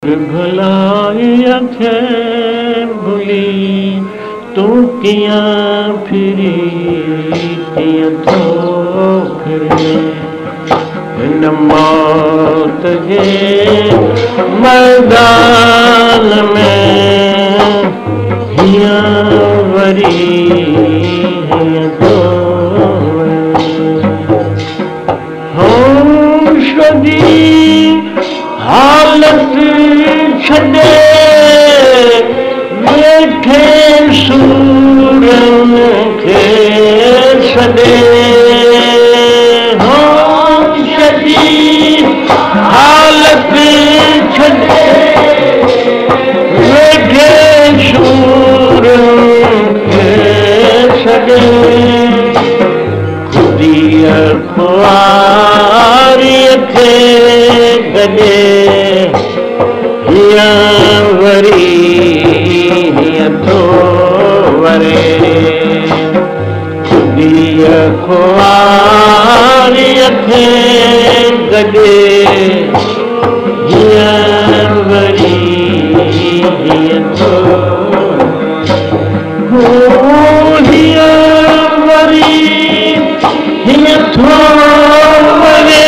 भलाई खे भुली तू कियां फिरी कियां थो फिरे हिन मौत जे मैदान में हियां वरी हियां थो होश जी हालत छॾे वेठे सूरन खे छॾे होश जी हालत छॾे वेठे सूरन खे छॾे ख़ुदीअ ख़ुआरीअ खे गॾे हियां वरी हियां थो वरे ख़ुदीअ ख़ुआरीअ खे गॾे हियां वरी हियां थो हियां वरी हियां थो वरे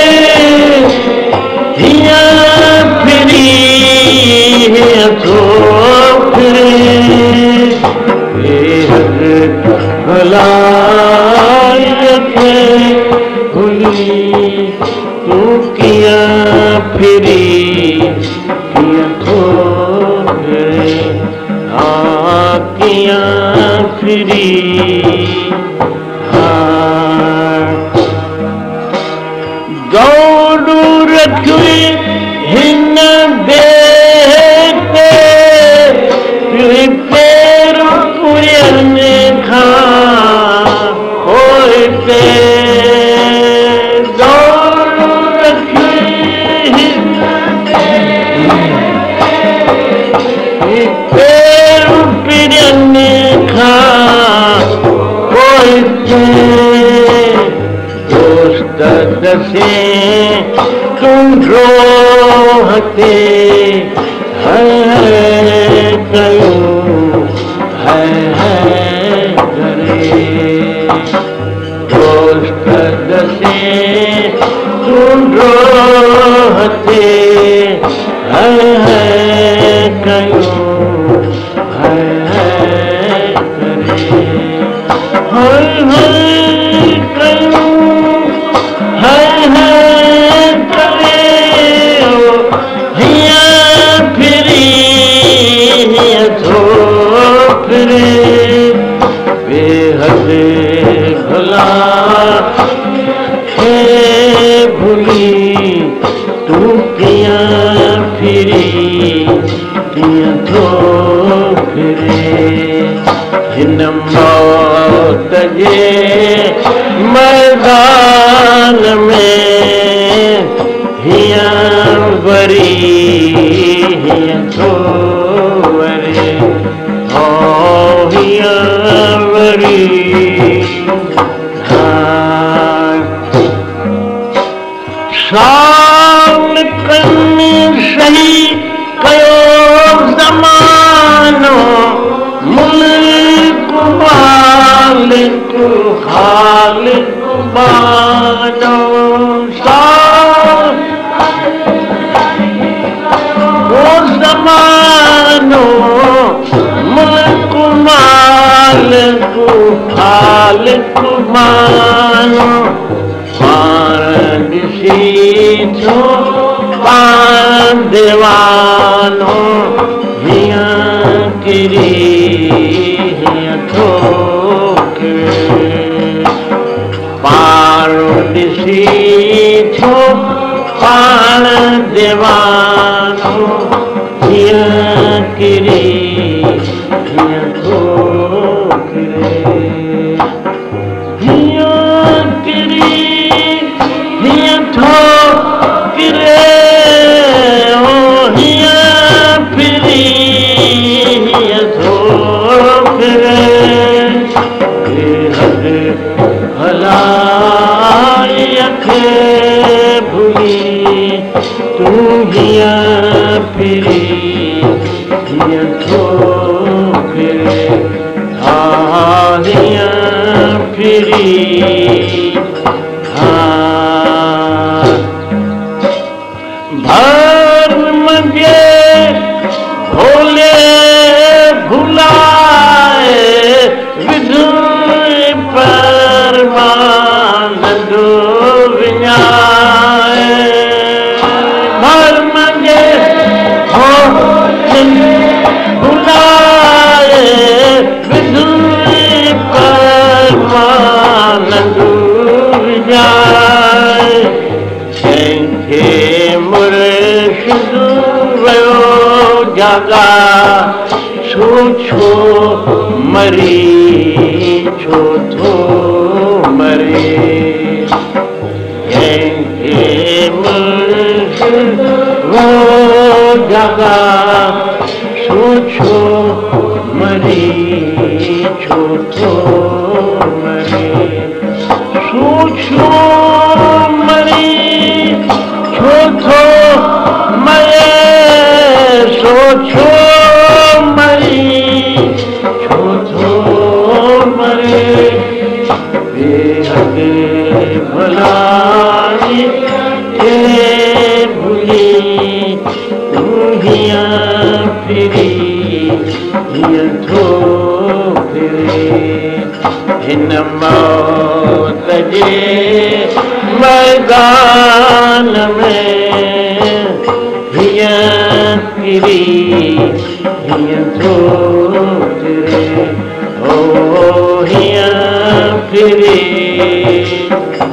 हियां फिरी हियां थो फिरे बेहद भलाई खे भुली तू कियां फिरी कियां थो फिरे हाँ कियां फिरी गौरू रखी हिन देह ते पैर पुरनि खां पोइ गौरू रखी हिन पैर पुरनि खां पोइ दसे तुंहिंजो हथे कयो करे दोस्त दसे तुंहिंजो हथे कयो बेहद भला खे भुली तू कियां फिरी कियां थो फिरे हिन मौत जे मैदान में हियां वरी हियां थो वरे साल कनि सही कयो ज़मानो मुल्क मालिक ख़ालिक बानो ज़मानो मुल्क मालिक ख़ालिक बानो पाण ॾिसी थो पाण दीवानो हियां किरी हियां थो पाण ॾिसी थो पाण दीवानो हियां किरी हियां थो भलाई खे भुली तू हियां फिरी हीअं थो फिरे हीअं फिरी भर मगे भोले भुलाए विधु परमानंदो विञाए भर मगे भोले भुलाए विधु परमानंदो विञाए कंहिंखे मुर्शिद वियो जागा छो छो मरी छो थो मरे कंहिंखे मुर्शिद वियो जागा छो छो मरी छो थो मरे छो छो मरी छो थो मरे छो छो मरी छो थो मरे बेहद भलाई खे भुली तूं हीअं फिरी हीअं थो फिरे हिन मौत जे मैदान में हीअं फिरी हीअं थो फिरे ओ हीअं फिरी